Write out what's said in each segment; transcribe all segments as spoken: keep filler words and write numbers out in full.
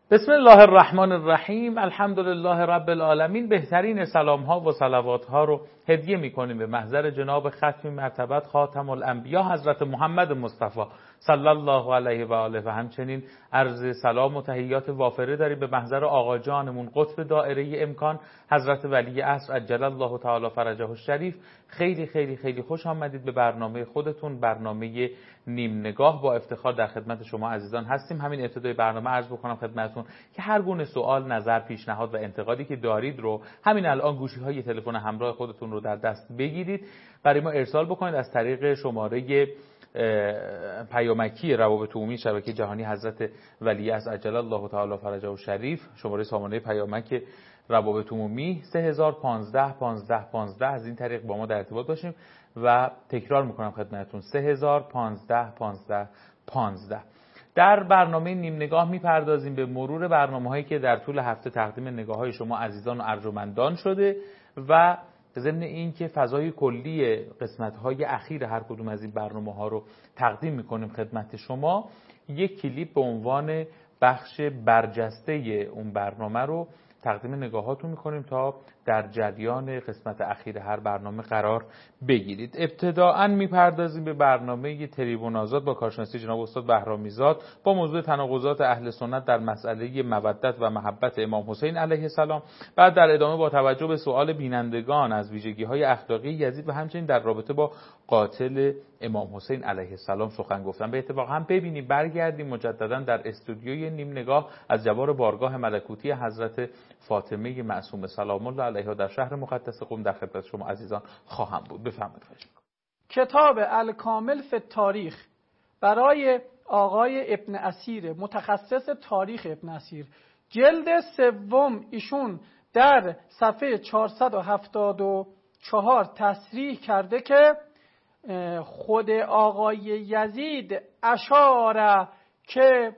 بسم الله الرحمن الرحیم. الحمدلله رب العالمین. بهترین سلام ها و صلوات ها رو هدیه میکنیم به محضر جناب ختم مرتبت خاتم الانبیا حضرت محمد مصطفی صلی الله علیه و آله و همچنین عرض سلام و تحیات وافره داریم به محضر آقا جانمون قطب دائره امکان حضرت ولی عصر عجل الله تعالی فرجه الشریف. خیلی خیلی خیلی خوش آمدید به برنامه خودتون، برنامه نیم نگاه. با افتخار در خدمت شما عزیزان هستیم. همین ابتدای برنامه عرض بکنم خدمتتون که هر گونه سوال، نظر، پیشنهاد و انتقادی که دارید رو همین الان گوشی‌های تلفن همراه خودتون رو در دست بگیرید، برای ما ارسال بکنید از طریق شماره پیامکی روابط عمومی شبکه جهانی حضرت ولی عصر عجل الله تعالی فرجه الشریف. شماره سامانه پیامک روابط عمومی سه هزار و پانزده پانزده پانزده. از این طریق با ما در ارتباط باشیم و تکرار میکنم خدمتتون سه هزار و پانزده پانزده پانزده. در برنامه نیم نگاه میپردازیم به مرور برنامه‌هایی که در طول هفته تقدیم نگاه‌های شما عزیزان و ارجمندان شده و ضمن این که فضای کلی قسمت‌های اخیر هر کدوم از این برنامه‌ها رو تقدیم می‌کنیم خدمت شما، یک کلیپ به عنوان بخش برجسته اون برنامه رو تقدیم نگاهاتون می‌کنیم تا در جریان قسمت اخیر هر برنامه قرار بگیرید. ابتداءً می‌پردازیم به برنامه تریبون آزاد با کارشناسی جناب استاد بهرامیزاد با موضوع تناقضات اهل سنت در مسئله مودت و محبت امام حسین علیه السلام. بعد در ادامه با توجه به سوال بینندگان از ویژگی‌های اخلاقی یزید و همچنین در رابطه با قاتل امام حسین علیه السلام سخن گفتن. به اتفاق هم ببینیم برگردیم مجددا در استودیوی نیم نگاه از جوار بارگاه ملکوتی حضرت فاطمه معصومه سلام الله علیها در شهر مقدس قم در خدمت شما عزیزان خواهم بود. بفرمایید. کتاب الکامل فی التاریخ برای آقای ابن اسیر، متخصص تاریخ ابن اسیر، جلد سوم، ایشون در صفحه چهارصد و هفتاد و چهار تصریح کرده که خود آقای یزید اشاره که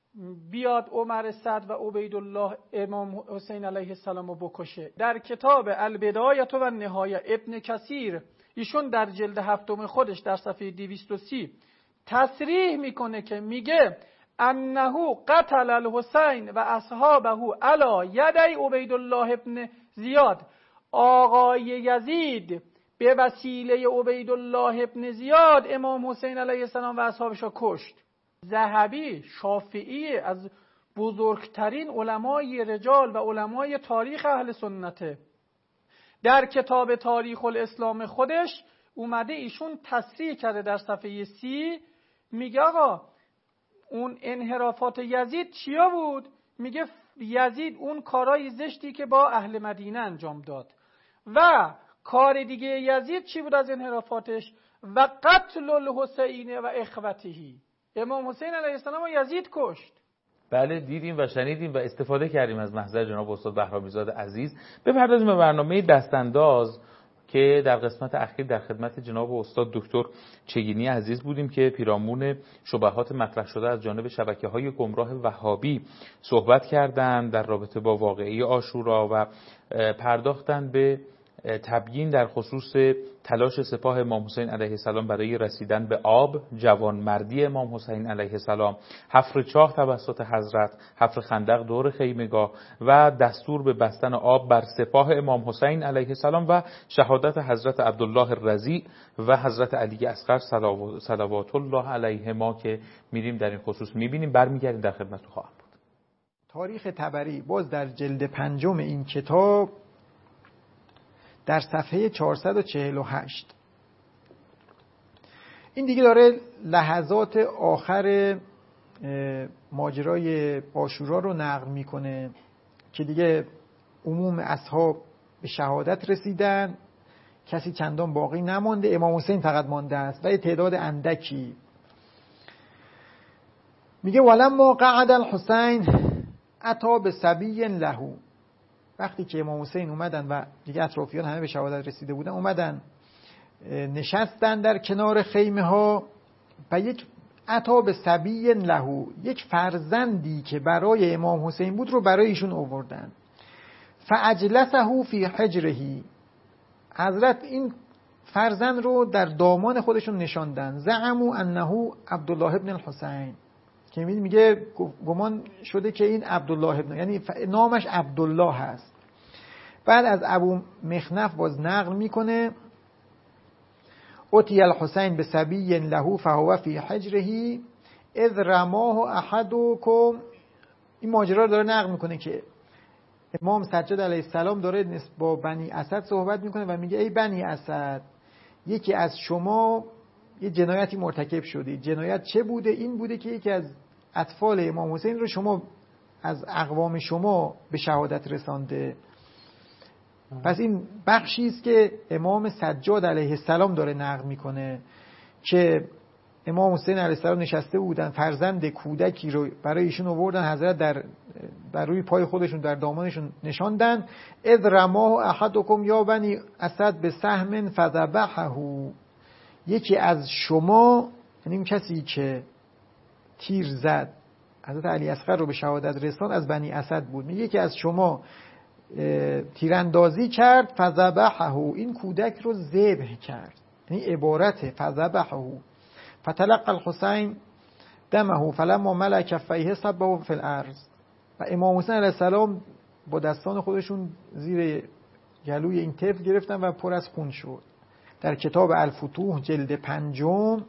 بیاد عمر سعد و عبیدالله امام حسین علیه السلام رو بکشه. در کتاب البدایه و النهایه ابن کثیر ایشون در جلد هفتم خودش در صفحه دویست و سی تصریح میکنه که میگه انه قتل الحسین و اصحابه علی یدی عبیدالله ابن زیاد. آقای یزید به وسیله عبیدالله ابن زیاد امام حسین علیه السلام و اصحابش رو کشت. ذهبی شافعی از بزرگترین علمای رجال و علمای تاریخ اهل سنته، در کتاب تاریخ الاسلام خودش اومده ایشون تصریح کرده در صفحه سی، میگه آقا اون انحرافات یزید چیا بود؟ میگه یزید اون کارهای زشتی که با اهل مدینه انجام داد و کار دیگه یزید چی بود از انحرافاتش؟ و قتل الحسین و اخوته. امام حسین علیه السلام و یزید کشت. بله دیدیم و شنیدیم و استفاده کردیم از محضر جناب استاد بهرامیزاد عزیز. بپردازیم به برنامه دستانداز که در قسمت اخیر در خدمت جناب استاد دکتر چگینی عزیز بودیم که پیرامون شبهات مطرح شده از جانب شبکه‌های گمراه وهابی صحبت کردند در رابطه با واقعه عاشورا و پرداختن به تبیین در خصوص تلاش سپاه امام حسین علیه السلام برای رسیدن به آب، جوانمردی امام حسین علیه السلام، حفر چاه توسط حضرت، حفر خندق دور خیمگاه و دستور به بستن آب بر سپاه امام حسین علیه السلام و شهادت حضرت عبدالله الرضیع و حضرت علی اصغر صلوات الله علیهما که میریم در این خصوص میبینیم. برمیگردیم در خدمت خواهم بود. تاریخ طبری باز در جلد پنجم این کتاب در صفحه چهارصد و چهل و هشت این دیگه داره لحظات آخر ماجرای عاشورا رو نقل میکنه که دیگه عموم اصحاب به شهادت رسیدن، کسی چندان باقی نمانده، امام حسین فقط مانده است و یه تعداد اندکی. میگه ولما قعد الحسین اتی بصبی له. وقتی که امام حسین اومدن و دیگه اطرافیان همه به شهادت رسیده بودن، اومدن نشستن در کنار خیمه ها و یک عطا به صبی له، یک فرزندی که برای امام حسین بود رو برای ایشون آوردن. فاجلسه فی حجره، حضرت این فرزند رو در دامان خودشون نشاندن. زعموا انه عبدالله ابن الحسین، که که میگه گمان شده که این عبدالله ابن، یعنی نامش عبدالله هست. بعد از ابو مخنف باز نقل میکنه اتی الحسین به صبی له فهو فی حجره اذ رماه احدکم. این ماجرا رو داره نقل میکنه که امام سجاد علیه السلام داره نسبت با بنی اسد صحبت میکنه و میگه ای بنی اسد، یکی از شما یه جنایتی مرتکب شده. جنایت چه بوده؟ این بوده که یکی از اطفال امام حسین رو شما از اقوام شما به شهادت رسانده. پس این بخشی است که امام سجاد علیه السلام داره نقل میکنه که امام حسین علیه السلام نشسته بودن، فرزند کودکی رو برای ایشون آوردن، حضرت در بر روی پای خودشون در دامانشون نشاندن. اذ رماه احدکم یا بنی اسد به سهم فذبحه، یکی از شما، یعنی کسی که تیر زد حضرت علی اصغر رو به شهادت رساند از بنی اسد بود، میگه یکی از شما تیراندازی کرد فذبحه، این کودک رو ذبح کرد، یعنی عبارت فذبحه فتلقى الحسین دمه فلما ملأ کفیه صبه فی الارض. و امام حسین علیه السلام با دستان خودشون زیر گلوی این طفل گرفتن و پر از خون شد. در کتاب الفتوح جلد پنجم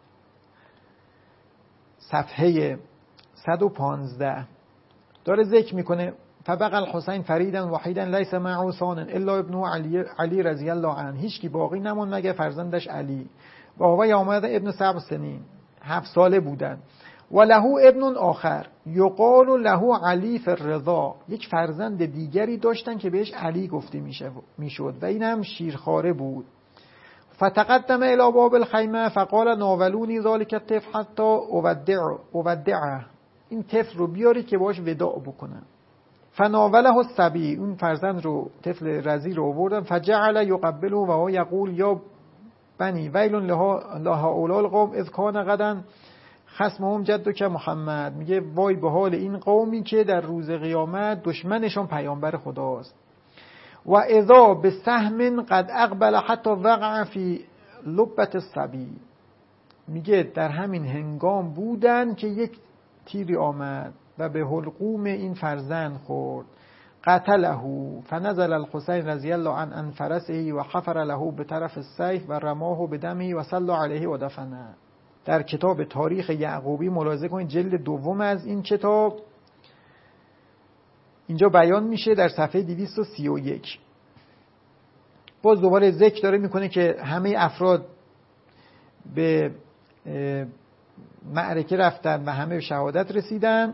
صفحه صد و پانزده داره ذکر میکنه فبقى الحسین فریدا وحیدا لیس معه ثان الا ابنه علی علی رضی الله عنه، هیچ کی باقی نموند مگر فرزندش علی. و هو یومئذ ابن سبع سنین، هفت ساله بودن. و له ابن آخر یقال له علی فی الرضا، یک فرزند دیگری داشتن که بهش علی گفته میشد و این هم شیرخواره بود. فتقدم الی باب الخیمه فقال ناولونی ذلک الطفل حتی اودعه اودعه، این طفل رو بیاری که باش وداع بکنم. فناوله الصبی، اون فرزند رو، طفل رضی رو آوردن. فجعل یقبله و هو یقول یا بنی ویل لها اولا القوم اذ کان غدا خصمهم جدک محمد، میگه وای به حال این قومی که در روز قیامت دشمنشون پیامبر خداست. و اذا به سهم قد اقبل حتی وقع فی لبت الصبی، میگه در همین هنگام بودن که یک تیری آمد و به حلقوم این فرزند خورد. قتله فنزل الحسین رضی الله عنه عن فرسه و حفر له به طرف السیف و رماه به دمه و صلی علیه و دفنه. در کتاب تاریخ یعقوبی ملاحظه کنید جلد دوم از این کتاب اینجا بیان میشه در صفحه دویست و سی و یک. باز دوباره ذکر داره میکنه که همه افراد به معرکه رفتن و همه به شهادت رسیدن.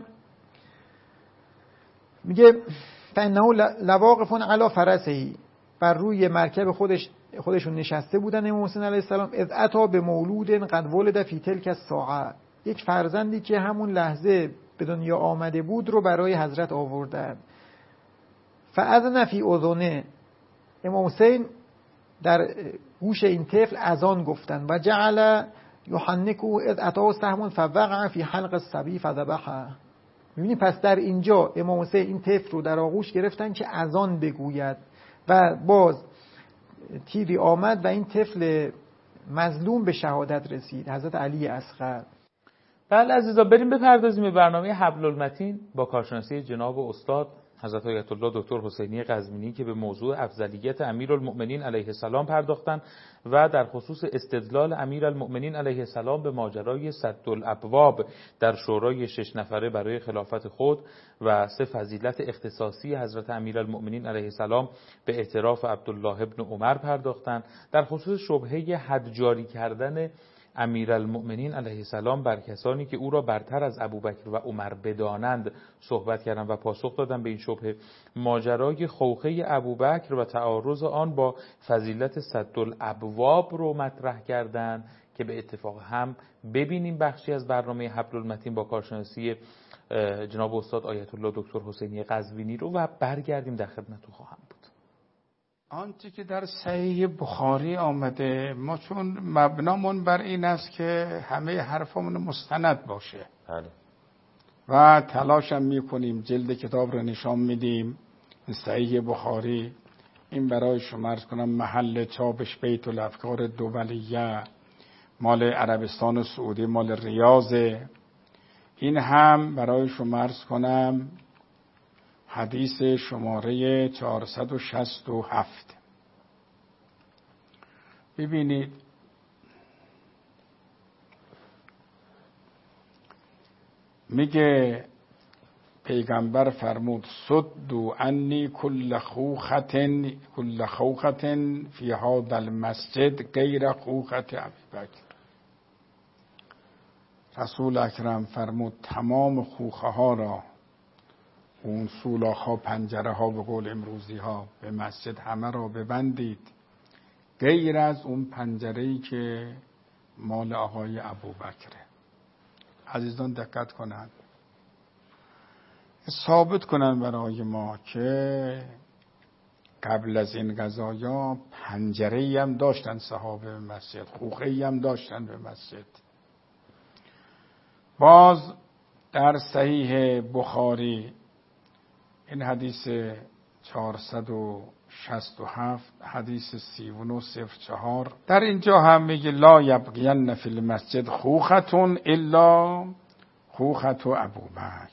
میگه فانه لواقفون علی فرسه، بر روی مرکب خودش خودشون نشسته بودن امام حسین علیه السلام. اذ اتی به مولود قد ولد فی تلک الساعه، یک فرزندی که همون لحظه به دنیا آمده بود رو برای حضرت آوردن. فاذن فی اذنه، امام حسین در گوش این طفل اذان گفتن. و جعل یحنکه اذ اتاه سهم فوقع فی حلق الصبی فذبحه. می‌بینید پس در اینجا امام حسین این طفل رو در آغوش گرفتن که اذان بگوید و باز تیری آمد و این طفل مظلوم به شهادت رسید، حضرت علی اصغر. بله عزیزا، بریم بپردازیم به برنامه حبل المتین با کارشناسی جناب استاد حضرت آیت الله دکتر حسینی قزوینی که به موضوع افضلیت امیرالمؤمنین علیه السلام پرداختن و در خصوص استدلال امیرالمؤمنین علیه السلام به ماجرای سدالابواب در شورای شش نفره برای خلافت خود و سه فضیلت اختصاصی حضرت امیرالمؤمنین علیه السلام به اعتراف عبدالله ابن عمر پرداختن. در خصوص شبهه حد جاری کردن امیرالمؤمنین علیه السلام بر کسانی که او را برتر از ابوبکر و عمر بدانند صحبت کردند و پاسخ دادن به این شبهه. ماجرای خوخه ابوبکر و تعارض آن با فضیلت سدالابواب رو مطرح کردند که به اتفاق هم ببینیم بخشی از برنامه حبل المتین با کارشناسی جناب استاد آیت الله دکتر حسینی قزوینی رو و برگردیم در خدمتتون خواهم بود. آنچه که در صحیح بخاری آمده، ما چون مبنامون بر این است که همه حرفمون مستند باشه بله. و تلاشم میکنیم جلد کتاب رو نشان میدیم. صحیح بخاری این برای شما عرض کنم محل چاپش بیت الافکار دوبلیه، مال عربستان و سعودی، مال ریاض. این هم برای شما عرض کنم حدیث شماره چهارصد و شصت و هفت. ببینید میگه پیغمبر فرمود صدوا عنی کل خوختن کل خوختن فی هذا المسجد غیر خوخت ابوبکر. رسول اکرم فرمود تمام خوخه ها را، اون سولاخ ها، پنجره ها، به قول امروزی ها، به مسجد همه را ببندید غیر از اون پنجره‌ای که مال آقای ابوبکره. عزیزان دقت کنند، ثابت کنند برای ما که قبل از این قضایا پنجره‌ای هم داشتن صحابه به مسجد، خوخه‌ای هم داشتن به مسجد. باز در صحیح بخاری این حدیث چهارصد و شصت و هفت، حدیث سی و نه صفر چهار، در اینجا هم میگه لا یبقین فی المسجد خوختون الا خوخت ابوبکر.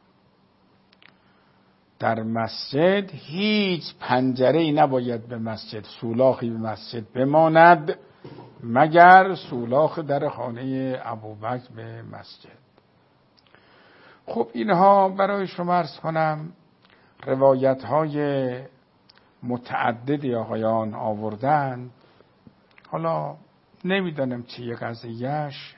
در مسجد هیچ پنجره‌ای نباید به مسجد، سولاخی به مسجد بماند مگر سولاخ در خانه ابوبکر به مسجد. خب اینها برای شما عرض کنم روایت های متعددی آقایان آوردن. حالا نمیدانم چیه قضیهش،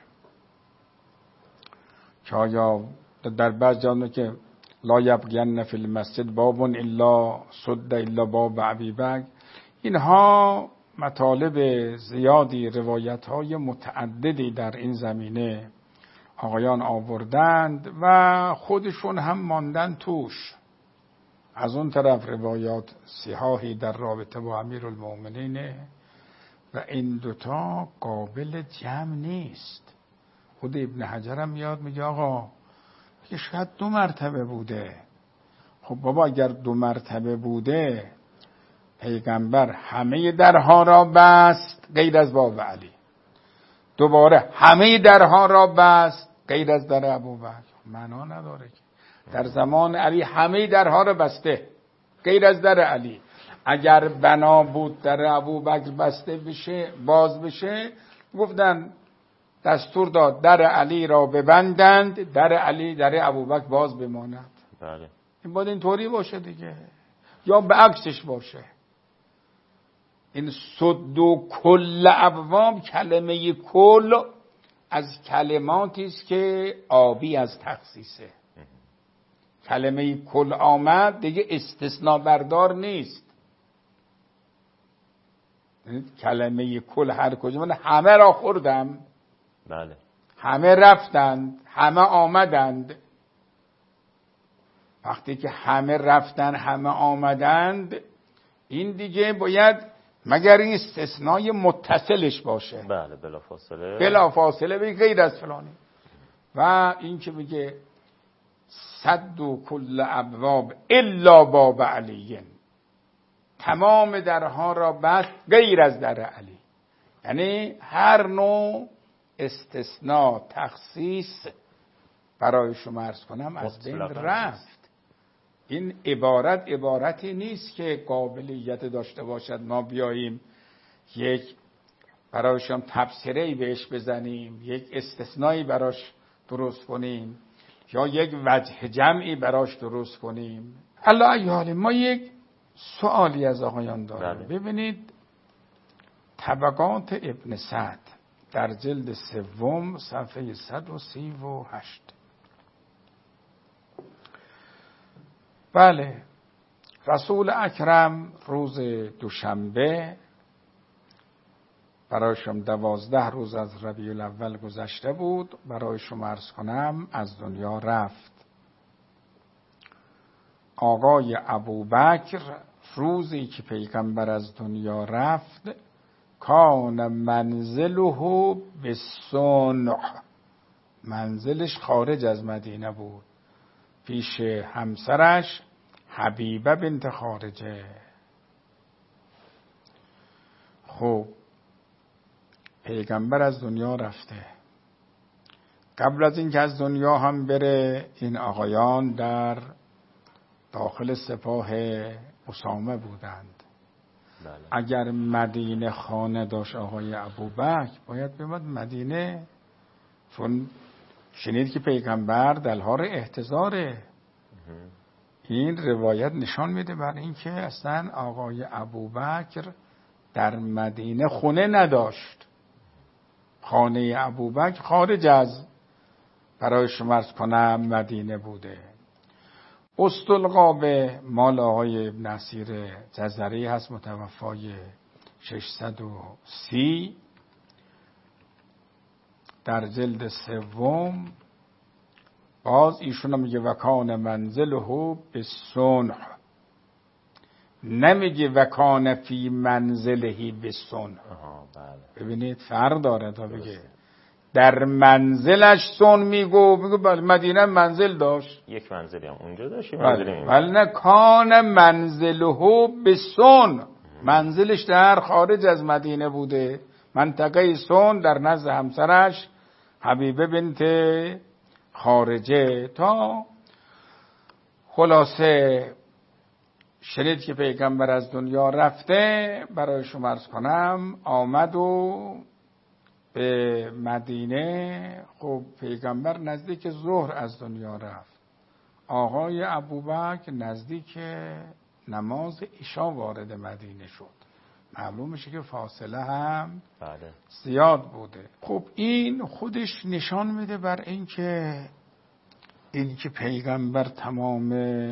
که آیا در بعض جانا که لا یبقین فی المسجد باب الا صد الا باب ابوبکر، اینها مطالب زیادی، روایت های متعددی در این زمینه آقایان آوردند و خودشون هم ماندن توش. از اون طرف روایات صحاحی در رابطه با امیرالمؤمنین و این دوتا قابل جمع نیست. خود ابن حجر هم میاد میگه آقا که شاید دو مرتبه بوده. خب بابا اگر دو مرتبه بوده پیغمبر همه درها را بست غیر از باب علی، دوباره همه درها را بست غیر از در ابوبکر، معنا نداره که در زمان علی همه درها را بسته غیر از در علی. اگر بنا بود در ابوبکر بسته بشه، باز بشه، گفتن دستور داد در علی را ببندند، در علی در ابوبکر باز بماند. بله. این باید اینطوری باشه دیگه، یا به عکسش باشه. این صد و کل ابواب، کلمه کل از کلماتی است که آبی از تخصیصه. کلمه کل آمد دیگه استثناء بردار نیست. کلمه کل هر کجا من همه را خوردم. بله. همه رفتند، همه آمدند. وقتی که همه رفتن، همه آمدند، این دیگه باید مگر این استثنای متصلش باشه. بله بلا فاصله. بلا فاصله به غیر از فلانی. و این که میگه صد و کل ابواب الا باب علی، تمام درها را بست غیر از در علی. یعنی هر نوع استثناء تخصیص برای شما عرض کنم از بین رفت. این عبارت عبارتی نیست که قابلیت داشته باشد ما بیاییم یک برای شما تفسیری بهش بزنیم، یک استثنایی براش درست کنیم یا یک وجه جمعی براش درست کنیم. الله ایال ما یک سوالی از آقایان داریم. ببینید طبقات ابن سعد در جلد سوم صفحه صد و سی و هشت. بله، رسول اکرم روز دوشنبه، برای شما دوازده روز از ربیع الاول گذشته بود، برای شما عرض کنم از دنیا رفت. آقای ابوبکر روزی که پیغمبر از دنیا رفت کان منزله بصنع، منزلش خارج از مدینه بود، پیش همسرش حبیبه بنت خارجه. خب پیغمبر از دنیا رفته، قبل از اینکه از دنیا هم بره این آقایان در داخل سپاه اسامه بودند. بله. اگر مدینه خانه داشت آقای ابوبکر باید بیامد مدینه، چون شنید که پیغمبر دلها رو احتضاره. این روایت نشان میده بر این که اصلا آقای ابوبکر در مدینه خونه نداشت. خانه ابوبکر خارج از برای شمارس کنم مدینه بوده. استلقابه مال آقای ابن اسیر جزری هست، متوفای ششصد و سی در جلد سوم. باز ایشون میگه وکان منزله به صنع، نمیگه وکان فی منزلهی به صنع. ببینید فرق داره تا بگه در منزلش صنع میگو میگو بله مدینه منزل داشت، یک منزلی هم اونجا داشت، بله ولی نه کان منزله به صنع، منزلش در خارج از مدینه بوده. منطقه صنع در نزد همسرش حبیبه بنت خارجه. تا خلاصه شنید که پیغمبر از دنیا رفته، برای شما عرض کنم آمد و به مدینه. خب پیغمبر نزدیک ظهر از دنیا رفت، آقای ابوبکر نزدیک نماز عشا وارد مدینه شد. معلوم میشه که فاصله هم بله. زیاد بوده. خب این خودش نشان میده بر این که این که پیغمبر تمام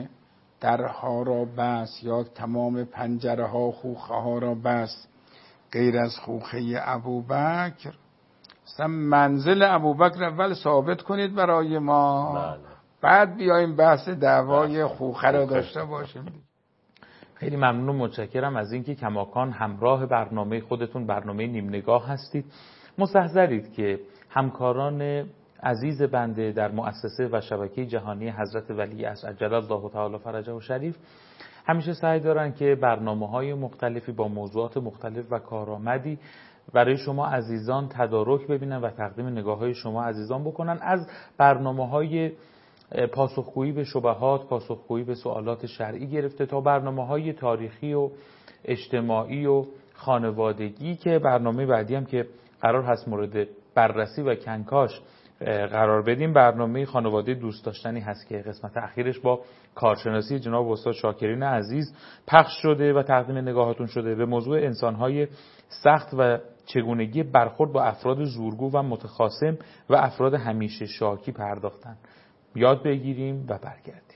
درها را بست یا تمام پنجره ها خوخه ها را بست غیر از خوخه ابوبکر. اصلا منزل ابوبکر اول ثابت کنید برای ما، بله. بعد بیایم بحث دعوای خوخه را داشته باشیم. خیلی ممنون و متشکرم از اینکه کماکان همراه برنامه خودتون، برنامه نیم نگاه هستید. مستحضرید که همکاران عزیز بنده در مؤسسه و شبکه جهانی حضرت ولی عصر عجل الله تعالی فرجه و شریف همیشه سعی دارن که برنامه‌های مختلفی با موضوعات مختلف و کارآمدی برای شما عزیزان تدارک ببینن و تقدیم نگاه‌های شما عزیزان بکنن، از برنامه‌های پاسخگویی به شبهات، پاسخگویی به سوالات شرعی گرفته تا برنامه‌های تاریخی و اجتماعی و خانوادگی که برنامه بعدی هم که قرار هست مورد بررسی و کنکاش قرار بدیم، برنامه خانواده دوست داشتنی هست که قسمت اخیرش با کارشناسی جناب استاد شاکرین عزیز پخش شده و تقدیم نگاهاتون شده. به موضوع انسان‌های سخت و چگونگی برخورد با افراد زورگو و متخاصم و افراد همیشه شاکی پرداختن. یاد بگیریم و برگردیم.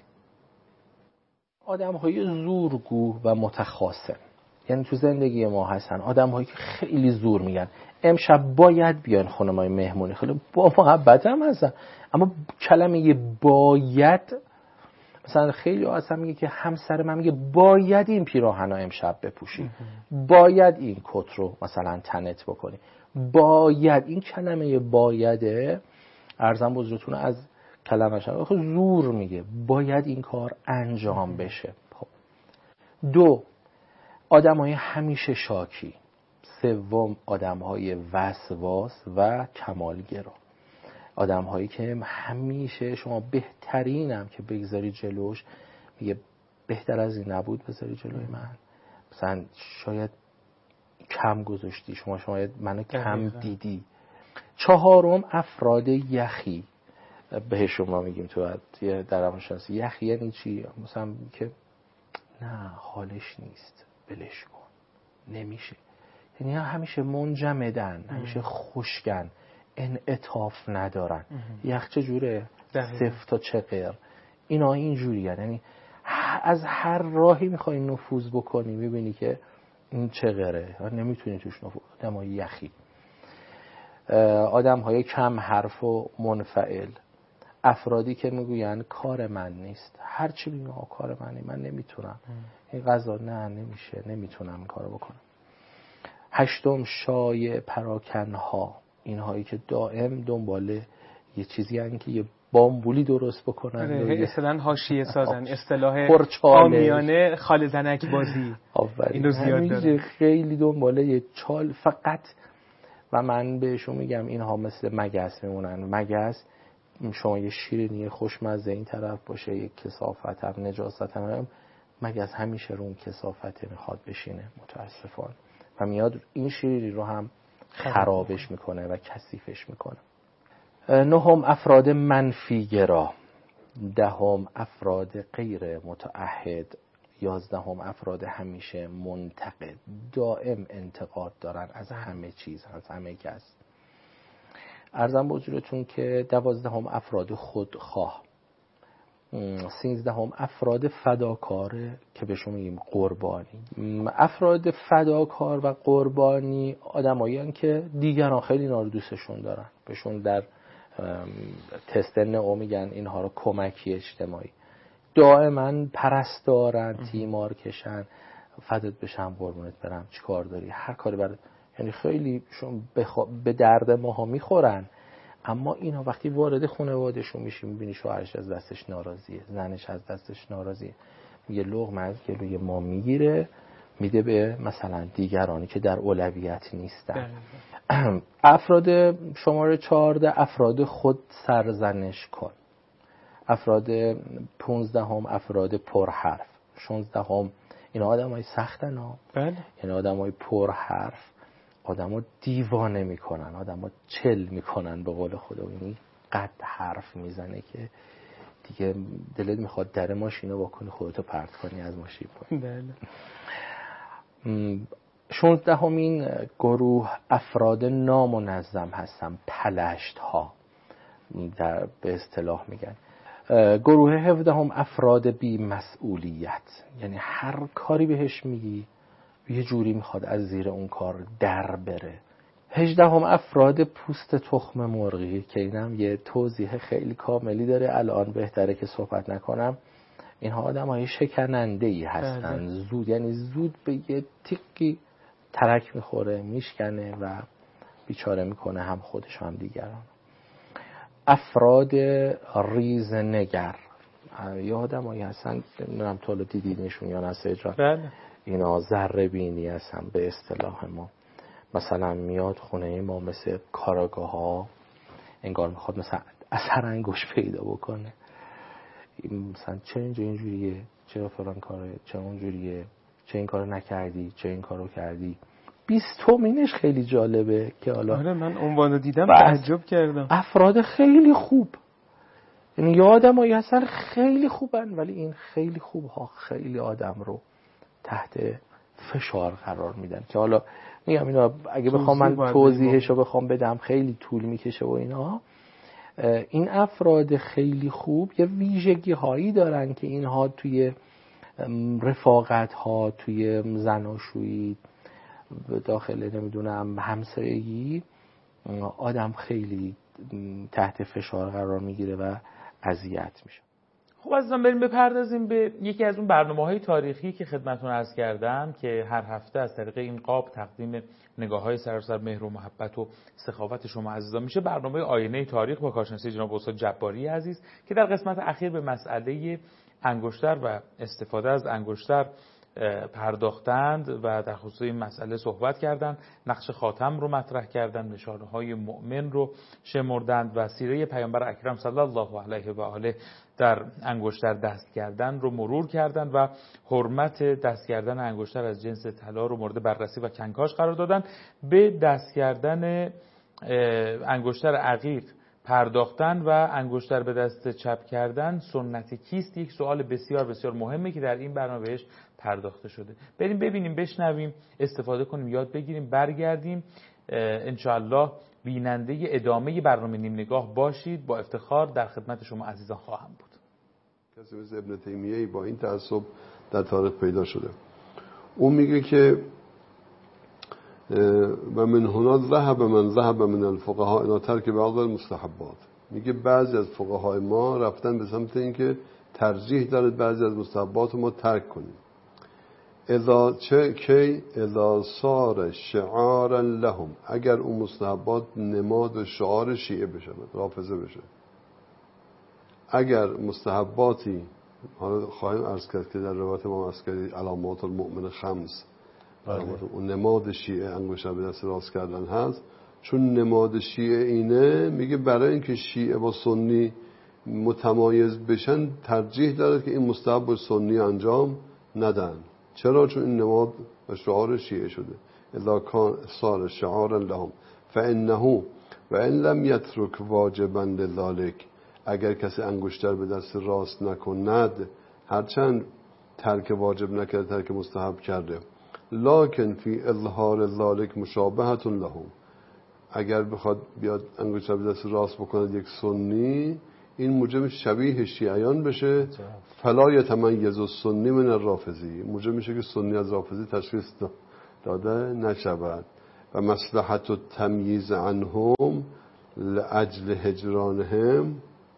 آدم‌های زورگو و متخاصم یعنی تو زندگی ما هستن آدم‌هایی که خیلی زور میگن امشب باید بیان خونه ما مهمونی، خیلی با محبت هم هستن، اما کلمه باید مثلا خیلی ها اصلا میگه که همسر من میگه باید این پیراهنا امشب بپوشی، باید این کت رو مثلا تنت بکنی، باید. این کلمه بایده ارزم بزرگتون از کلمه شما زور میگه، باید این کار انجام بشه. خب. دو، آدم‌های همیشه شاکی. سوم، آدم‌های وسواس و کمالگرا، آدم‌هایی که همیشه شما بهترینم که بگذاری جلوش میگه بهتر از این نبود بذاری جلوی من، مثلا شاید کم گذاشتی، شما شاید منو کم دیدی. چهارم، افراد یخی، به شما میگیم تو در روانشناسی یخی یعنی چی؟ مثلا که نه حالش نیست بلش کن، نمیشه، یعنی همیشه منجمدن، همیشه خشکن، انعطاف ندارن. یخ چجوره؟ سفت و چقر، اینا اینجوری، یعنی از هر راهی میخوای نفوذ بکنی میبینی که این چقره، نمیتونی توش نفوذ. آدم های یخی، آدم های کم حرف و منفعل، افرادی که میگوین کار من نیست، هر چی میگن کار منه، من نمیتونم این غذا، نه نمیشه، نمیتونم این کارو بکنم. هشتم، شایع پراکنها، اینهایی که دائم دنباله یه چیزی هستن که یه بامبولی درست بکنن، اصطلاحاً حاشیه سازن، اصطلاح عامیانه خال زنک بازی، اینو زیاد داره، خیلی دنباله یه چال فقط. و من بهشون میگم اینها مثل مگس میمونن. مگس شما یه شیرینی خوشمزه این طرف باشه، یک کثافت هم نجاست هم مگه از همیشه رو اون کثافت میخواد بشینه متاسفانه و میاد این شیرینی رو هم خرابش میکنه و کثیفش میکنه. نهم افراد منفی گرا، دهم افراد غیر متعهد، یازدهم افراد همیشه منتقد، دائم انتقاد دارن از همه چیز، از همه کس. عرضم به حضورتون که دوازدهم افراد خودخواه، سیزدهم افراد فداکار که بهشون میگیم قربانی. افراد فداکار و قربانی آدمایی هستند که دیگران خیلی اینا رو دوستشون دارن، بهشون در تست نئو میگن اینها رو کمکی اجتماعی، دائما پرستارن، تیمار کشن، فدات بشم قربونت برم چیکار داری هر کاری برات، یعنی خیلی شون بخوا... به درد ماها میخورن. اما اینا وقتی وارد خانوادهشون میشی میبینی شوهرش از دستش ناراضیه، زنش از دستش ناراضیه، میگه لقمه از گلوی ما میگیره میده به مثلا دیگرانی که در اولویت نیستن. افراد شماره چهارده افراد خود سرزنش کن، افراد پونزدهم افراد پرحرف، شانزدهم اینا آدمای سختن ها، بله اینا آدمای پرحرف، آدمو دیوانه میکنن، آدمو چل میکنن به قول خدا، یعنی قد حرف میزنه که دیگه دلت میخواد در ماشینو واکنی خودتو پرت کنی از ماشین پایین. بله. شانزدهمین گروه افراد نامنظم هستن، پلشت ها در به اصطلاح میگن. گروه هفدهم افراد بی مسئولیت، یعنی هر کاری بهش میگی یه جوری میخواد از زیر اون کار در بره. هجدهم افراد پوست تخم مرغی که اینم یه توضیح خیلی کاملی داره، الان بهتره که صحبت نکنم. اینها آدمای شکننده‌ای هستن، بله. زود یعنی زود به یه تیکی ترک میخوره، میشکنه و بیچاره میکنه هم خودش هم دیگران. افراد ریزنگر، یه آدمایی هستن نمیدونم تو دیدینشون یا نه سجاد، بله. اینا ذره بینی هستن به اصطلاح ما. مثلا میاد خونه ما مثل کاراگاه ها، انگار میخواد مثلا اثر انگوش پیدا بکنه، مثلا چه اینجا اینجوریه، چرا فلان کاره، چه اونجوریه، چه این کارو نکردی، چه این کارو کردی. بیستمینش خیلی جالبه که حالا آره من عنوانو دیدم تعجب کردم. افراد خیلی خوب، یعنی یه آدمایی هستن خیلی خوبن ولی این خیلی خوب ها خیلی آدم رو تحت فشار قرار میدن که حالا میگم اینا اگه بخوام من توضیحش رو بخوام بدم خیلی طول میکشه و اینا. این افراد خیلی خوب یه ویژگی هایی دارن که اینها توی رفاقت ها، توی زناشویی، داخل نمیدونم همسایگی آدم خیلی تحت فشار قرار میگیره و اذیت میشه. خب عزیزان بریم بپردازیم به یکی از اون برنامه‌های تاریخی که خدمتتون عرض کردم که هر هفته از طریق این قاب تقدیم نگاه‌های سراسر مهر و محبت و سخاوت شما عزیزان میشه. برنامه آینه تاریخ با کارشناسی جناب استاد جباری عزیز که در قسمت اخیر به مسئله انگشتر و استفاده از انگشتر پرداختند و در خصوص این مسئله صحبت کردند، نقش خاتم رو مطرح کردند، نشانه‌های مؤمن رو شمردند و سیره پیامبر اکرم صلی الله علیه و آله در انگشتر دست کردن رو مرور کردند و حرمت دست کردن انگشتر از جنس طلا رو مورد بررسی و کنکاش قرار دادند. به دست کردن انگشتر عقیق پرداختن و انگشتر به دست چپ کردن سنت کیست؟ یک سوال بسیار بسیار مهمه که در این برنامه بهش پرداخته شده. بریم ببینیم، بشنویم، استفاده کنیم، یاد بگیریم، برگردیم. انشاءالله بیننده ادامه برنامه نیم نگاه باشید. با افتخار در خدمت شما عزیزان خواهم بود. کسی مثل ابن تیمیه با این تعصب در تاریخ پیدا شده. اون میگه که و من هنا ذهب من ذهب من الفقهاء الى ترک بعض المستحبات. میگه بعضی از فقهای ما رفتن به سمت اینکه ترجیح داره بعضی از مستحبات ما ترک کنیم. اذا چه کی اذا صار شعارا لهم، اگر اون مستحبات نماد و شعار شیعه بشه، رافضه بشه. اگر مستحباتی، حالا خواهیم عرض کرد که در روایت ما عسکری علامات المؤمن خمس، اون نماد شیعه انگشتر به دست راست کردن هست، چون نماد شیعه اینه، میگه برای اینکه شیعه با سنی متمایز بشن ترجیح داره که این مستحب و سنی انجام ندن. چرا؟ چون این نماد و شعار شیعه شده. اذا کان صار شعارا لهم فانه و ان لم یترک واجبا لذلك، اگر کسی انگشتر به دست راست نکند، هرچند ترک واجب نکرده ترک مستحب کرده، لکن فی اظهار ذلك مشابهة لهم، اگر بخواد بیاد انگشتر به دست راست بکنه یک سنی، این موجب شبیه شیعیان بشه. فلا یتمیز السنی من الرافضی، موجب میشه که سنی از رافضی تشخیص داده نشود. و مصلحت التمییز عنهم لاجل هجرانهم،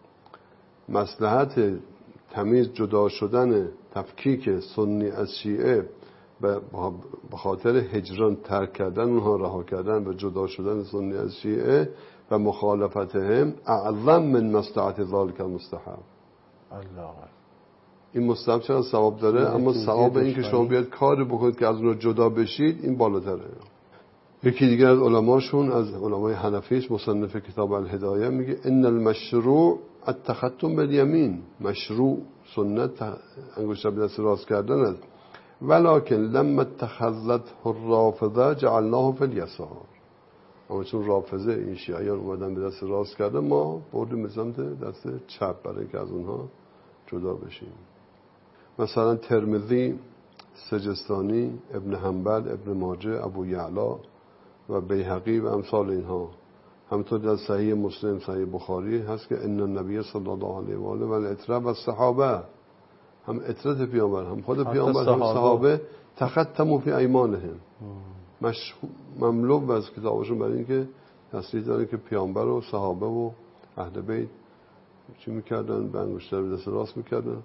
مصلحت تمیز جدا شدن تفکیک سنی از شیعه به خاطر هجران، ترک کردن اونها، رها کردن و جدا شدن سنی از شیعه و مخالفتهم، اعظم من مصلحت ذلك المستحب. الله. این مستحب چرا ثواب داره، اما ثواب این که شما بیاد کاری بکنید که از اون رو جدا بشید، این بالاتره. یکی دیگر از علماشون، از علمای حنفیش، مصنف کتاب الهدایه، میگه ان المشروع التختم بالیمین، مشروع سنت انگشتر به دست راست کردن است، ولکن لما اتخذته الرافضه جعلناه فی الیسار، اما چون رافضه این شیعیان اومدن به دست راست کردن، ما بردیم به سمت دست چپ برای اینکه از اونها جدا بشیم. مثلا ترمذی، سجستانی، ابن حنبل، ابن ماجه، ابو یعلا و بیهقی و امثال اینها. همطور در صحیح مسلم، صحیح بخاری هست که ان النبی صلی الله علیه و آله و الاتره و الصحابه، هم اطرت پیامبر، هم خود پیامبر، هم صحابه، تختموا فی ایمانهم، مش مملو از کتابشون برای اینکه تصریح داره که پیامبر و صحابه و اهل بیت چی میکردن؟ به انگشتر به دست راست میکردن.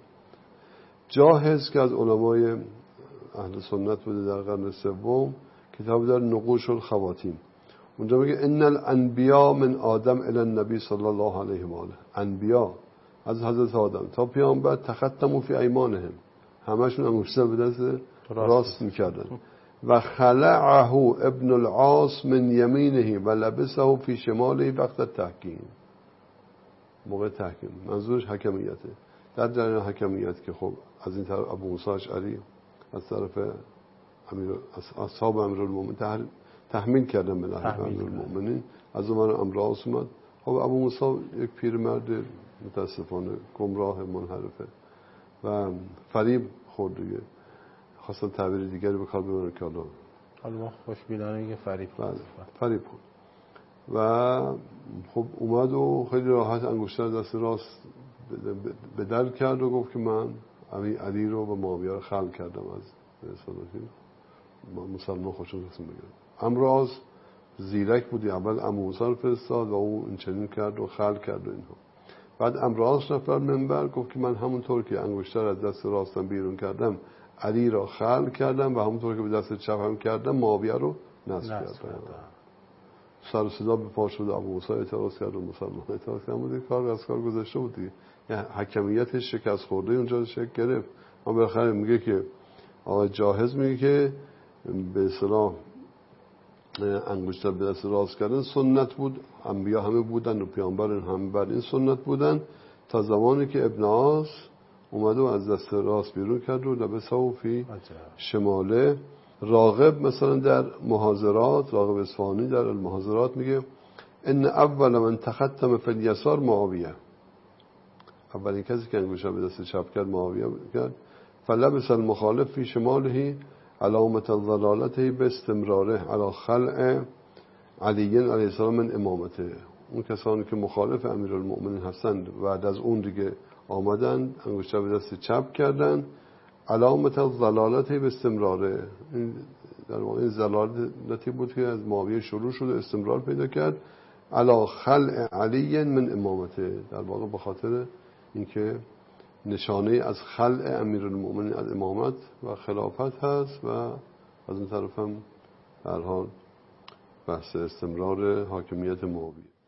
جاهز که از علمای اهل سنت بوده در قرن سوم، کتاب در نقوش الخواتیم، اونجا میگه ان الانبیاء من آدم الی النبی صلی الله علیه و آله، انبیا از حضرت آدم تا پیامبر تختموا فی ایمانهم، همشون انگشتر به دست راست میکردن. و خلعه ابن العاص من یمینه و لبسه فی شماله وقت تحکیم، موقع تحکیم، منظورش حکمیته. در جریان حکمیت که خب از این طرف ابو موسی اشعری از طرف امیر اصحاب امیرالمومنین تحمیل کردن به نحو امیرالمومنین، از اون امر عاص اومد. خب ابو موسی یک پیرمرد متاسفانه گمراه منحرفه و فریب خورد دیگه، خواستن تعبیر دیگری به کار ببرن که حالا حالا خوشبینانه میگه فریب خورد، فریب خورد و خب اومد و خیلی راحت انگشتر دست راست به در کرد و گفت که من علی رو و معاویه رو خلع کردم از رسالتی، مسلمان خوشون رسم بگیرم. امراض زیرک بودی، اول ابو موسی رو فرستاد و او این چنین کرد و خلع کرد و اینها. بعد امراض رفت بر منبر گفت که من همونطور که انگشتر از دست راستم بیرون کردم علی را خلع کردم و همونطور که به دست چپم کردم معاویه رو نصب کردم. سر و صدا به پا شد، ابو موسی اعتراض کرد و مسلمان اعتراض کرد، اما کار از کار گذشته بود دیگه. یعنی حکمیتش شکست خورده اونجا شکل گرفت. اما بالاخره میگه که آقای جاهز میگه که به اصطلاح انگشتر به دست راست کردن سنت بود، انبیا همه بودن و پیامبر همه بر این سنت بودن، تا زمانی که ابن عاص اومد و از دست راست بیرون کرد و لبسه فی شماله. راغب مثلا در محاضرات، راغب اصفهانی در المحاضرات میگه ان اول من تختم فی الیسار معاویه، اولین کسی که انگشتر به دست چپ کرد معاویه کرد. فلبس المخالف فی شماله علامت الضلالته به استمراره علی خلع علی علیه السلام من امامته. اون کسانی که مخالف امیرالمؤمنین هستند بعد از اون دیگه آمدن انگشتر به دست چپ کردن، علامت الضلالته به استمراره، این در واقع این ضلالتی بود که از معاویه شروع شد و استمرار پیدا کرد، علی خلع علی من امامته، در واقع به خاطر اینکه نشانه از خلع امیرالمؤمنین از امامت و خلافت هست و از اون طرف هم در حال بحث استمرار حاکمیت معاویه.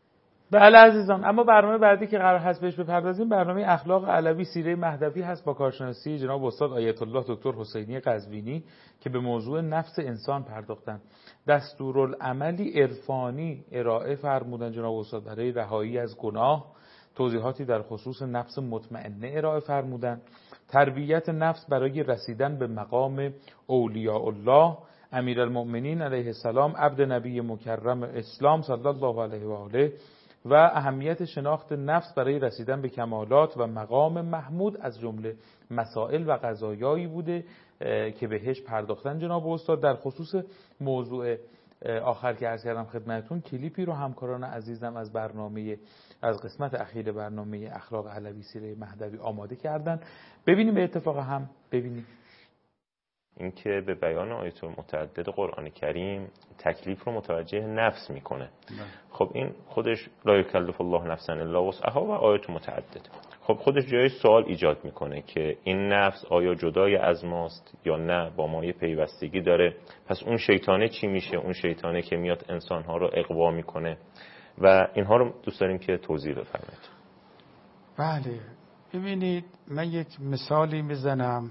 بله عزیزان، اما برنامه بعدی که قرار هست بهش بپردازیم برنامه اخلاق علوی سیره مهدوی هست با کارشناسی جناب استاد آیت الله دکتر حسینی قزوینی که به موضوع نفس انسان پرداختن. دستورالعملی عرفانی ارائه فرمودن جناب استاد برای رهایی از گناه، توضیحاتی در خصوص نفس مطمئنه ارائه فرمودن، تربیت نفس برای رسیدن به مقام اولیاء الله، امیرالمؤمنین علیه السلام عبد نبی مکرم اسلام صلی الله علیه و آله و اهمیت شناخت نفس برای رسیدن به کمالات و مقام محمود از جمله مسائل و قضایایی بوده که بهش پرداختن جناب استاد. در خصوص موضوع آخر که عرض کردم خدمتتون، کلیپی رو همکاران عزیزم از برنامه از قسمت اخیر برنامه اخلاق علوی سیره مهدوی آماده کردن. ببینیم به اتفاق هم ببینیم. اینکه به بیان آیات متعدد قرآن کریم تکلیف رو متوجه نفس میکنه. خب این خودش لا یکلف الله نفسا الا وسعها و آیات متعدد. خب خودش جای سوال ایجاد میکنه که این نفس آیا جدای از ماست یا نه، با ما یه پیوستگی داره؟ پس اون شیطانه چی میشه؟ اون شیطانه که میاد انسانها رو اغوا میکنه و اینها رو دوست داریم که توضیح بفرمایید. بله، ببینید من یک مثالی میزنم.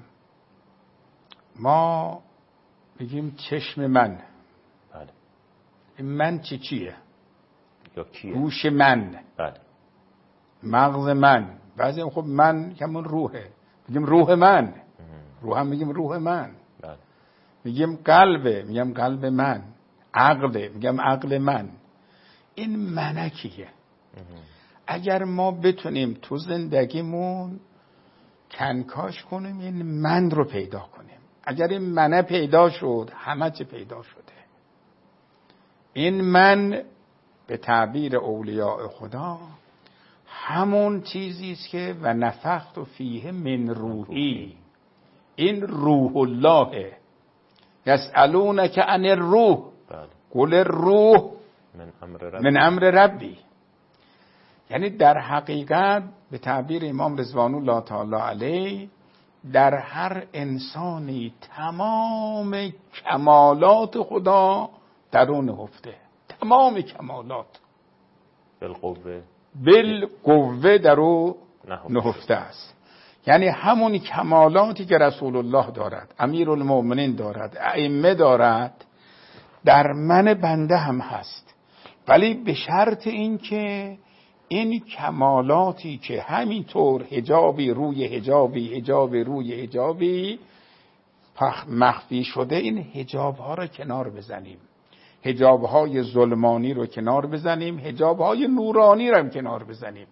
ما بگیم چشم من. بله. این من چی چیه؟ یا کیه؟ گوش من. بله. مغز من. بعضی هم خب من همون روحه، میگیم روح من. روح هم میگیم روح من. بله. میگیم قلبه، میگم قلب من. عقله، میگم عقل من. این منه کیه؟ اگر ما بتونیم تو زندگیمون کنکاش کنیم این من رو پیدا کنیم، اگر این منه پیدا شد همه چی پیدا شده. این من به تعبیر اولیاء خدا همون چیزی است که و نفخت فیه من روحی، این روح الله. یسألونک عن الروح قل الروح من امر ربی, من امر ربی. یعنی در حقیقت به تعبیر امام رضوان الله تعالی علیه در هر انسانی تمام کمالات خدا درون نهفته، تمام کمالات بالقوه بالقوه در او نهفته است. یعنی همون کمالاتی که رسول الله دارد، امیرالمؤمنین دارد، ائمه دارد، در من بنده هم هست، ولی به شرط این که این کمالاتی که همینطور حجابی روی حجابی حجابی روی حجابی مخفی شده، این حجاب ها رو کنار بزنیم، حجاب های ظلمانی رو کنار بزنیم، حجاب های نورانی رو هم کنار بزنیم،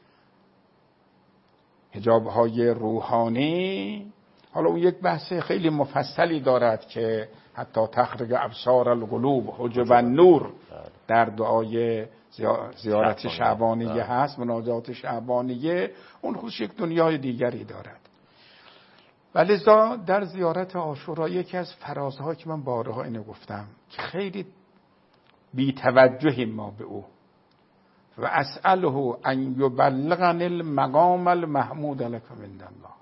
حجاب های روحانی. حالا اون یک بحث خیلی مفصلی دارد که حتی تخرج ابصار القلوب حجب النور در دعای زیارت شعبانیه هست، مناجات شعبانیه، اون خودش یک دنیای دیگری دارد. ولذا در زیارت عاشورا یکی از فرازها که من بارها اینو گفتم که خیلی بی توجهیم ما به او، و اسأله ان یبلغنی المقام المحمود لک من الله.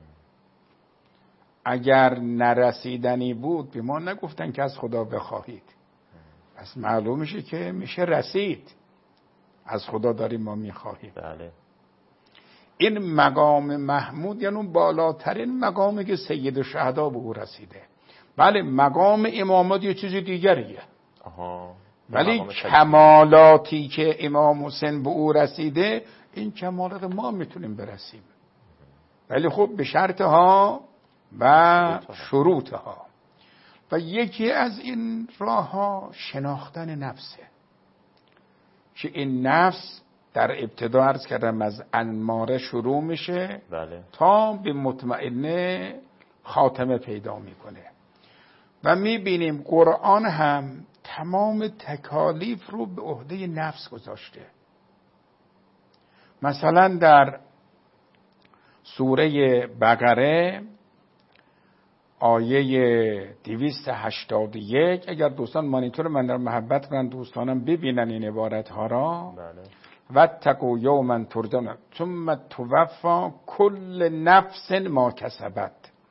اگر نرسیدنی بود به ما نگفتن که از خدا بخواهید، پس معلوم میشه که میشه رسید. از خدا داریم ما میخواهیم. بله. این مقام محمود یعنی اون بالاترین مقامی که سید الشهدا به او رسیده. بله مقام امامت یه چیز دیگریه. آها. ولی کمالاتی که امام حسین به او رسیده، این کمالات ما میتونیم برسیم، ولی خب به شرطها و شروطها. و یکی از این راه ها شناختن نفسه که این نفس در ابتدا عرض کردم از انماره شروع میشه. بله. تا به مطمئنه خاتمه پیدا میکنه. و میبینیم قرآن هم تمام تکالیف رو به عهده نفس گذاشته. مثلا در سوره بقره آیه دویست و هشتاد و یک، اگر دوستان مانیتور من در محبت کنن دوستانم ببینن این عبارت ها را. بله. واتقوا یوما ترجعون ثم توفی کل نفس ما کسبت.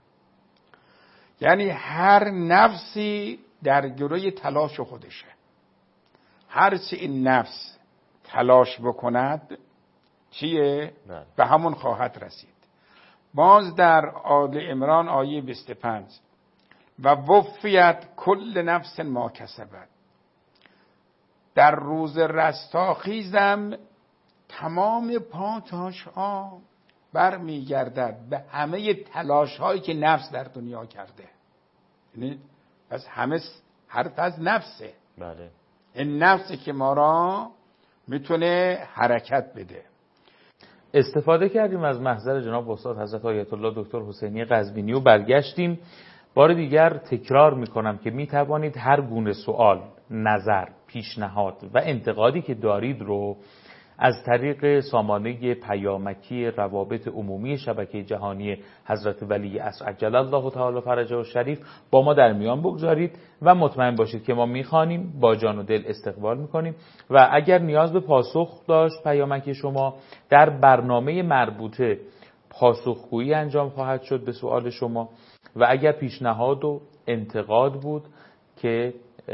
یعنی هر نفسی در گروه تلاش خودشه. هر چی این نفس تلاش بکند چیه؟ نه. به همون خواهد رسید. باز در آل عمران آیه بیست و پنج و وفیت کل نفس ما کسبت، در روز رستاخیزم تمام پاداش ها برمیگردد به همه تلاش هایی که نفس در دنیا کرده. یعنی پس همه حرف از نفسه. بله. این نفسی که ما را میتونه حرکت بده. استفاده کردیم از محضر جناب استاد حضرت آیت الله دکتر حسینی قزوینی و برگشتیم. بار دیگر تکرار میکنم که میتوانید هر گونه سوال، نظر، پیشنهاد و انتقادی که دارید رو از طریق سامانه پیامکی روابط عمومی شبکه جهانی حضرت ولی عصر عجل الله تعالی فرجه و شریف با ما در میان بگذارید و مطمئن باشید که ما میخوانیم، با جان و دل استقبال میکنیم و اگر نیاز به پاسخ داشت پیامکی شما، در برنامه مربوطه پاسخگویی انجام خواهد شد به سوال شما و اگر پیشنهاد و انتقاد بود که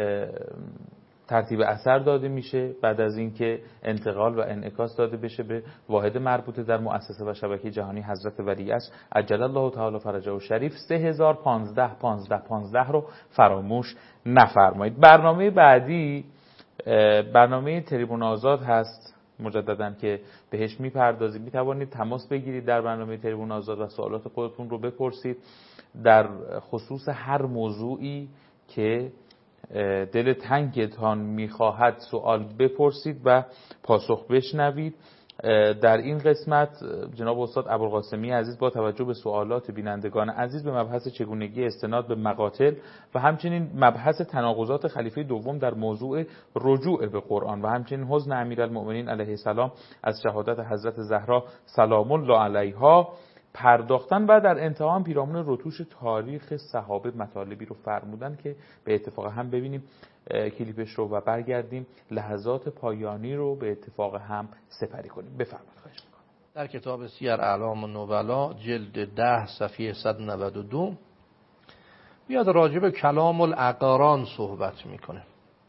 ترتیب اثر داده میشه بعد از اینکه انتقال و انعکاس داده بشه به واحد مربوطه در مؤسسه و شبکه جهانی حضرت ولی عصر عجل الله تعالی فرجه و شریف سه هزار و پانزده پانزده پانزده رو فراموش نفرمایید. برنامه بعدی برنامه تریبون آزاد هست مجدداً که بهش میپردازید. میتوانید تماس بگیرید در برنامه تریبون آزاد و سوالات خودتون رو بپرسید در خصوص هر موضوعی که دل تنگتان میخواهد سوال بپرسید و پاسخ بشنوید. در این قسمت جناب استاد ابوالقاسمی عزیز با توجه به سوالات بینندگان عزیز به مبحث چگونگی استناد به مقاتل و همچنین مبحث تناقضات خلیفه دوم در موضوع رجوع به قرآن و همچنین حزن امیرالمؤمنین علیه السلام از شهادت حضرت زهرا سلام الله علیها پرداختن و در انتها هم پیرامون رتوش تاریخ صحابه مطالبی رو فرمودن که به اتفاق هم ببینیم کلیپش رو و برگردیم لحظات پایانی رو به اتفاق هم سپری کنیم. بفرمایید. خواهش می‌کنم. در کتاب سیر اعلام النبلا جلد ده صفحه صد و نود و دو بیاد راجع به کلام الاقران صحبت میکنه.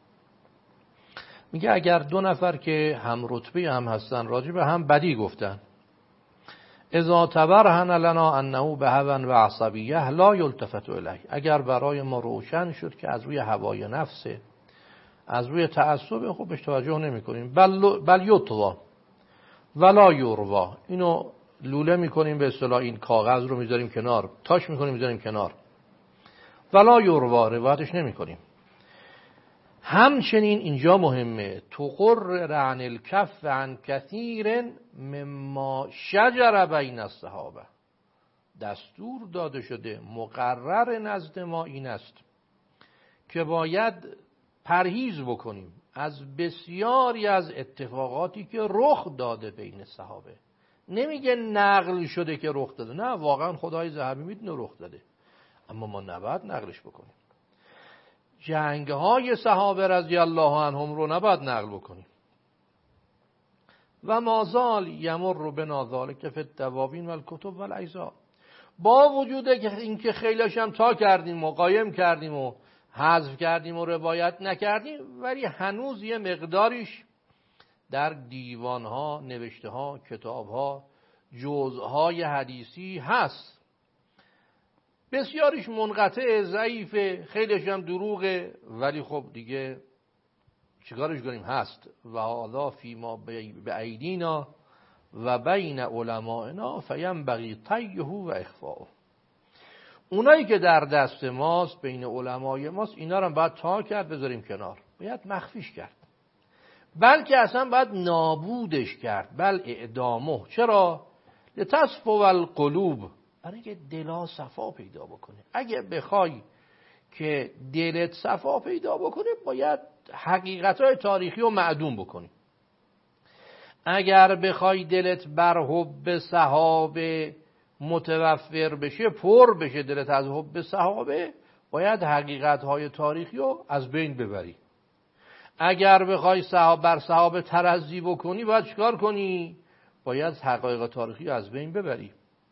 میگه اگر دو نفر که هم رتبه هم هستن راجع به هم بدی گفتن، اذا تبرهن لنا انه به هوى و عصبیه لا یلتفت الیه، اگر برای ما روشن شد که از روی هوای نفسه، از روی تعصب، خب بهش توجه نمی‌کنیم. بل بل یطوا ولا یروا، اینو لوله می‌کنیم به اصطلاح، این کاغذ رو می‌ذاریم کنار، تاش می‌کنیم می‌ذاریم کنار، ولا یروا، روایتش نمی‌کنیم. همچنین اینجا مهمه تقر عن الکف عن کثیر مما شجر بین الصحابه، دستور داده شده مقرر نزد ما این است که باید پرهیز بکنیم از بسیاری از اتفاقاتی که رخ داده بین صحابه. نمیگه نقل شده که رخ داده، نه، واقعا خدای ذهبی میدونه رخ داده، اما ما نباید نقلش بکنیم. جنگ های صحابه رضی الله عنهم رو نباید نقل بکنیم. و مازال یمر بنا ذالک فی الدواوین و الکتب و الاجزاء، با وجود اینکه خیلیش هم تا کردیم و قایم کردیم و حذف کردیم و روایت نکردیم، ولی هنوز یه مقداریش در دیوان ها، نوشته ها، کتاب ها، جزءهای حدیثی هست. بسیاریش منقطع، ضعیفه، خیلیش هم دروغه، ولی خب دیگه چیکارش کنیم؟ هست. و هذا فیما بایدینا و بین علمائنا فینبغی طیه و اخفاؤه. اونایی که در دست ماست، بین علمای ماست، اینا رو باید تا کرد، بذاریم کنار، باید مخفیش کرد، بلکه اصلا باید نابودش کرد، بل اعدامه. چرا؟ لتصفو القلوب، برای که دلا صفا پیدا بکنه. اگه بخوای که دلت صفا پیدا بکنه باید حقیقتهای تاریخی رو معدوم بکنی. اگر بخوای دلت بر حب صحابه متوفر بشه، پر بشه دلت از حب صحابه، باید حقیقتهای تاریخی رو از بین ببری. اگر بخوای صحابه بر صحابه ترضی بکنی، باید چیکار کنی؟ باید حقایق تاریخی رو از بین ببری.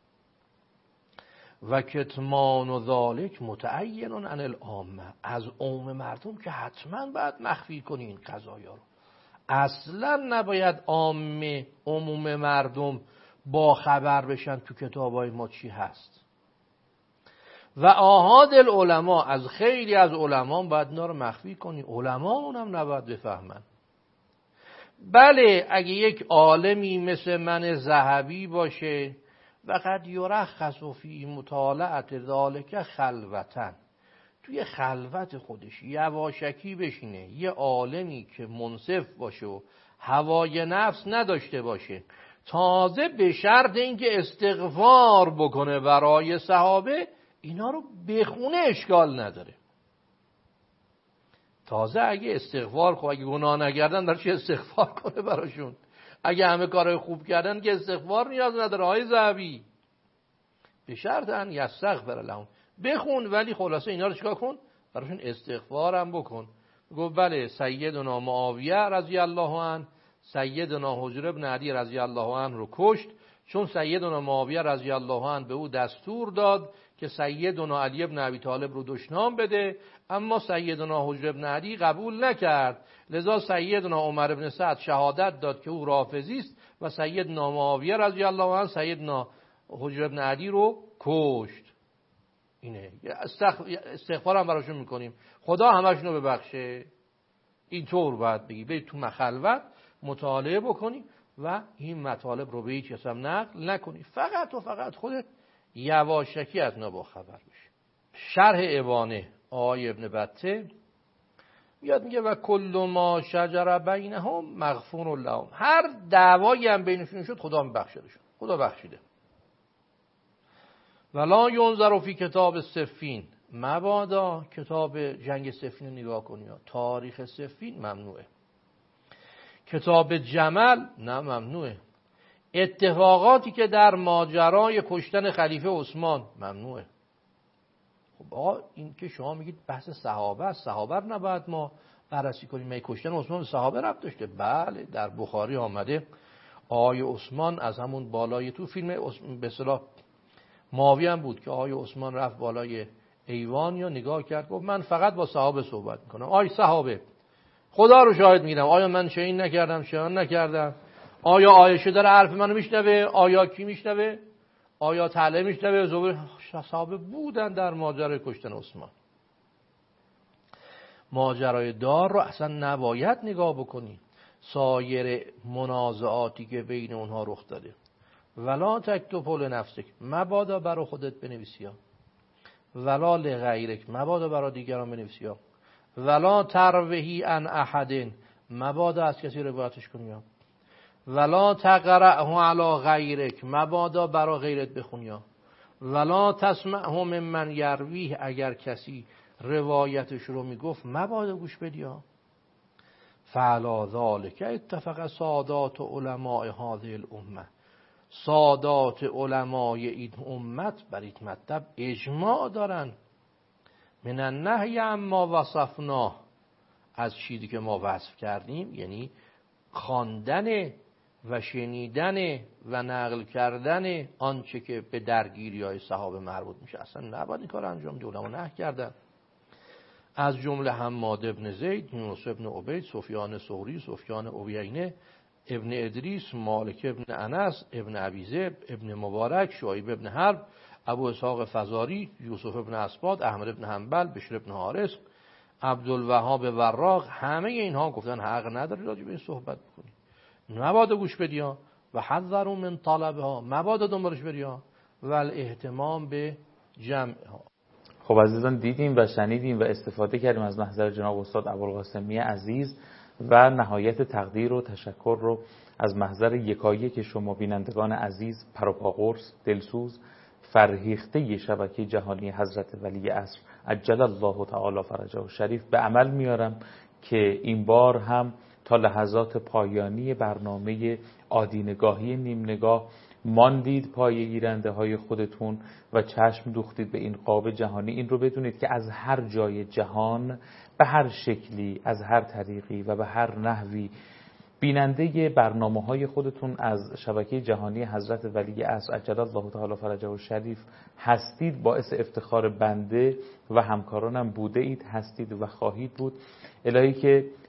و کتمان و ذالک متعین عن العامه، از عام مردم که حتما باید مخفی کنی این قضایا رو. اصلا نباید عامه عموم مردم با خبر بشن تو کتابای ما چی هست. و آحاد العلماء، از خیلی از علما باید اینا رو مخفی کنی، علما اونم نباید بفهمن. بله اگه یک عالمی مثل من ذهبی باشه و قد یرخص فی مطالعه ذالک خلوتن، توی خلوت خودش یواشکی بشینه، یه عالمی که منصف باشه و هوای نفس نداشته باشه، تازه به شرط اینکه استغفار بکنه برای صحابه، اینا رو بخونه اشکال نداره. تازه اگه استغفار کنه، اگه گناه نکردن در چه استغفار کنه براشون، اگه همه کارهای خوب کردن که استغفار نیاز نداره. های ذهبی به شرط ان یستغفر لهم، بخون ولی خلاصه اینا رو چیکار کن؟ براشون استغفار هم بکن. گفت بله سیدنا معاویه رضی الله عنه سیدنا حجر بن عدی رضی الله عنه رو کشت، چون سیدنا معاویه رضی الله عنه به او دستور داد که سیدنا علی بن ابی طالب رو دشنام بده، اما سیدنا حجر بن عدی قبول نکرد، لذا سیدنا عمر بن سعد شهادت داد که او رافضی است و سیدنا معاویه رضی الله عنه سیدنا حجر بن عدی رو کشت. اینه استغفار هم براشون میکنیم، خدا همشون رو ببخشه. اینطور باید بگی، برید تو مخلوت مطالعه بکنی و این مطالب رو به هیچ کس هم نقل نکنی، فقط و فقط خودت یواشکی از اینا با خبر بشی. شرح ابانه آقای ابن بطه میاد میگه و کل ما شجر بینهم مغفور لهم، هر دعوایی هم بینشون شد خدا میبخشیدشون، خدا بخشیده. ولا ینظر فی کتاب صفین، مبادا کتاب جنگ صفین رو نگاه کنی، تاریخ صفین ممنوعه. کتاب جمل نه ممنوعه. اتفاقاتی که در ماجرای کشتن خلیفه عثمان ممنوعه. خب آقا این که شما میگید بحث صحابه است، صحابه رو نباید ما بررسی کنیم، می کشتن عثمان به صحابه ربط داشته؟ بله در بخاری آمده آقای عثمان از همون بالای، تو فیلم به اصطلاح معاویه هم بود که آقای عثمان رفت بالای ایوان یا نگاه کرد گفت من فقط با صحابه صحبت میکنم. آی صحابه خدا رو شاهد میگیرم، آیا من شیء نکردم شیء نکردم؟ آیا عایشه داره حرف منو میشنوه؟ آیا کی میشنوه؟ آیا طلحه میشنوه؟ زبیر؟ صحابه بودن در ماجرای کشتن عثمان. ماجرای دار رو اصلا نباید نگاه بکنی، سایر منازعاتی که بین اونها رخ داده. ولا تکتب لنفسک، مبادا برای خودت بنویسی ها، ولا لغیرک، مبادا برای دیگران بنویسی ها، ولا تروهی عن احد، مبادا از کسی روایتش کنی ها، ولا تقرأه علی غیرک، مبادا برای غیرت بخونی ها، ولا تسمعه ممن یرویه، اگر کسی روایتش رو میگفت مبادا گوش بدی ها. فعلی ذلک اتفق سادات علماء هذه الامه، سادات علمای این امت بر این مطلب اجماع دارن. من النهی اما وصفناه، از چیزی که ما وصف کردیم، یعنی خواندن و شنیدن و نقل کردن آنچه که به درگیری های صحابه مربوط میشه، اصلا نباید این کار انجام بدیم، علما نهی کردن. از جمله حماد ابن زید، یونس ابن عبید، سفیان ثوری، سفیان عیینه، ابن ادریس، مالک ابن انس، ابن ابی ذئب، ابن مبارک، شعیب ابن حرب، ابو اسحاق فزاری، یوسف ابن اسباد، احمد ابن حنبل، بشر ابن حارث، عبدالوهاب وراق، همه اینها گفتن حق نداری راجع به این صحبت بکنی، مبادا گوش بدی ها، و حذروا من طلبها، مبادا دنبالش بری ها، و الاهتمام به جمعها. خب عزیزان دیدیم و شنیدیم و استفاده کردیم از محضر جناب استاد ابوالقاسمی عزیز و نهایت تقدیر و تشکر رو از محضر یکایک که شما بینندگان عزیز، پروپاقرص، دلسوز، فرهیخته شبکه جهانی حضرت ولی عصر عجل الله تعالی فرجه شریف به عمل میارم که این بار هم تا لحظات پایانی برنامه عادی‌نگاهی نیم نگاه ماندید پای گیرنده های خودتون و چشم دوختید به این قاب جهانی. این رو بدونید که از هر جای جهان به هر شکلی، از هر طریقی و به هر نحوی بیننده برنامه های خودتون از شبکه جهانی حضرت ولی عصر عجل الله تعالی فرجه و شریف هستید. باعث افتخار بنده و همکارانم بوده اید، هستید و خواهید بود. الهی که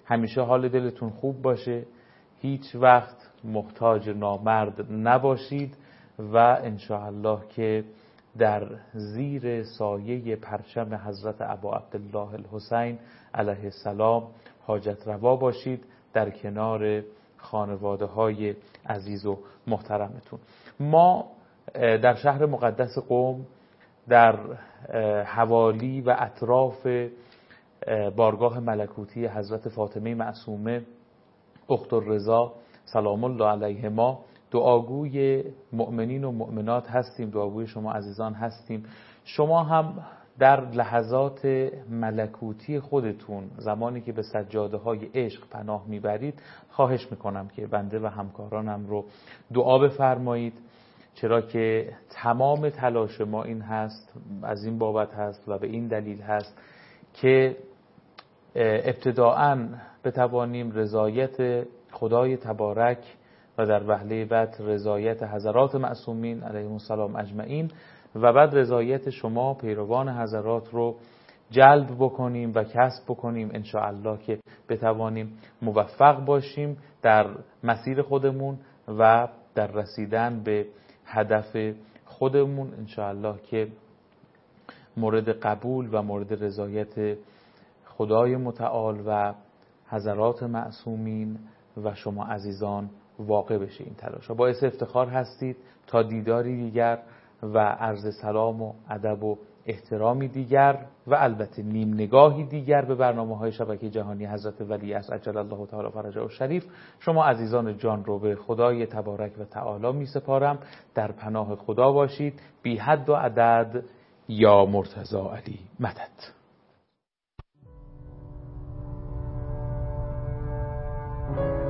همیشه حال دلتون خوب باشه، هیچ وقت محتاج نامرد نباشید و انشاءالله که در زیر سایه پرچم حضرت ابا عبدالله الحسین علیه السلام حاجت روا باشید در کنار خانواده های عزیز و محترمتون. ما در شهر مقدس قم در حوالی و اطراف بارگاه ملکوتی حضرت فاطمه معصومه اخت الرضا سلام الله علیهما دعاگوی مؤمنین و مؤمنات هستیم، دعاگوی شما عزیزان هستیم. شما هم در لحظات ملکوتی خودتون زمانی که به سجاده های عشق پناه میبرید خواهش میکنم که بنده و همکارانم رو دعا بفرمایید، چرا که تمام تلاش ما این هست، از این بابت هست و به این دلیل هست که ابتداءً بتوانیم رضایت خدای تبارک و در وهله بعد رضایت حضرات معصومین علیهم السلام اجمعین و بعد رضایت شما پیروان حضرات رو جلب بکنیم و کسب بکنیم ان شاء الله که بتوانیم موفق باشیم در مسیر خودمون و در رسیدن به هدف خودمون ان شاء الله که مورد قبول و مورد رضایت خدای متعال و حضرات معصومین و شما عزیزان واقع بشه این تلاش. باعث افتخار هستید. تا دیداری دیگر و عرض سلام و ادب و احترامی دیگر و البته نیم نگاهی دیگر به برنامه‌های شبکه جهانی حضرت ولی عصر عجل الله تعالی فرجه الشریف، شما عزیزان جان رو به خدای تبارک و تعالی می سپارم. در پناه خدا باشید. بی حد و عدد. یا مرتضی علی مدد.